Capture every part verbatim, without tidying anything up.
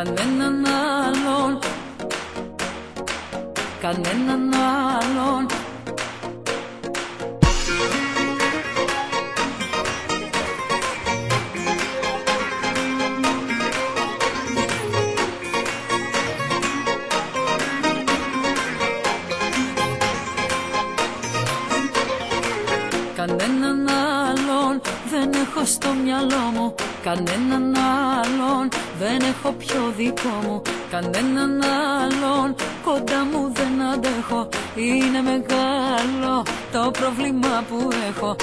κανέναν άλλον, κανέναν άλλον. Κανέναν άλλον δεν έχω στο μυαλό μου, κανέναν άλλον δεν έχω πιο δικό μου, κανέναν άλλον κοντά μου δεν αντέχω. Είναι μεγάλο το πρόβλημα που έχω.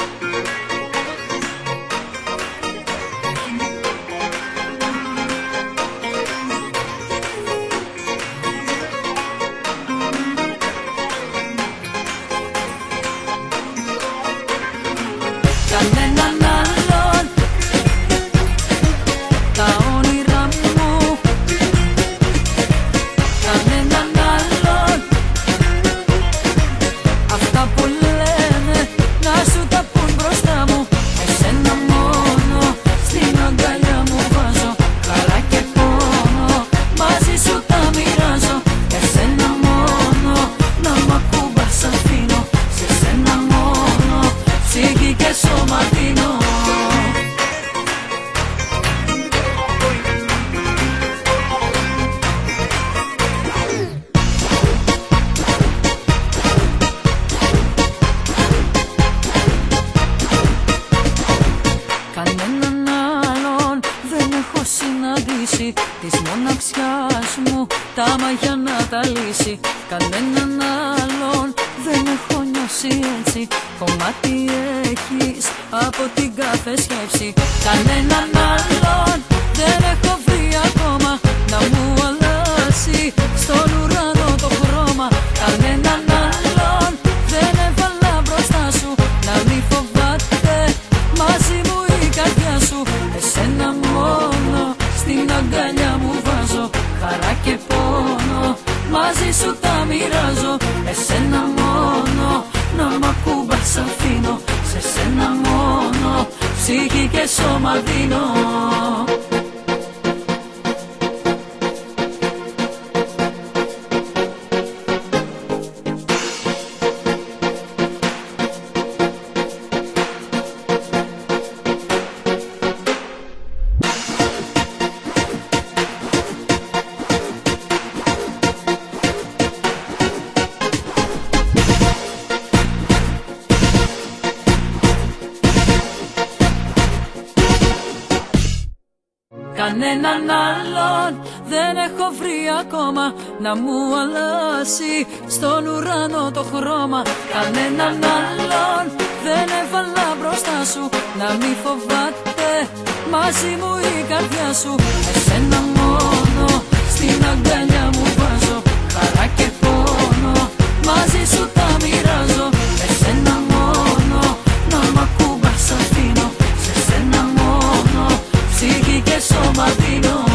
Κανέναν άλλον, τα όνειρά μου, κανέναν άλλον, αυτά που λένε να σου τα πουν μπροστά μου. Εσένα μόνο στην αγκαλιά μου βάζω, χαρά και πόνο μαζί σου τα μοιράζω. Εσένα μόνο να μ' ακουμπάς αφήνω, σε σένα μόνο ψυχή και σώμα δίνω. Κανέναν άλλον δεν έχω συναντήσει, της μοναξιάς μου τα μαγιά να τα λύσει. Κανέναν άλλον δεν έχω νιώσει έτσι, κομμάτι έχεις από την κάθε σκέψη. Κανέναν άλλον δεν έχω βρει ακόμα να μου αλλάσει στον ουρανό το χρώμα. Κανέναν άλλον δεν έβαλα μπροστά σου, να μη φοβάται μαζί μου η καρδιά σου. Εσένα μόνο στην αγκαλιά μου βάζω, χαρά και πόνο μαζί σου τα μοιράζω. Εσένα μόνο να μ' ακουμπάς αφήνω, σε σένα μόνο ψυχή και σώμα δίνω. Κανέναν άλλον δεν έχω βρει ακόμα να μου αλλάσει στον ουρανό το χρώμα. Κανέναν άλλον δεν έβαλα μπροστά σου, να μη φοβάται μαζί μου η καρδιά σου. Εσένα μόνο στην αγκαλιά μου βάζω, χαρά και πόνο μαζί σου τα μοιράζω. Εσένα μόνο να μ' ακουμπάς αφήνω, σε σένα μόνο ψυχή και σώμα δίνω.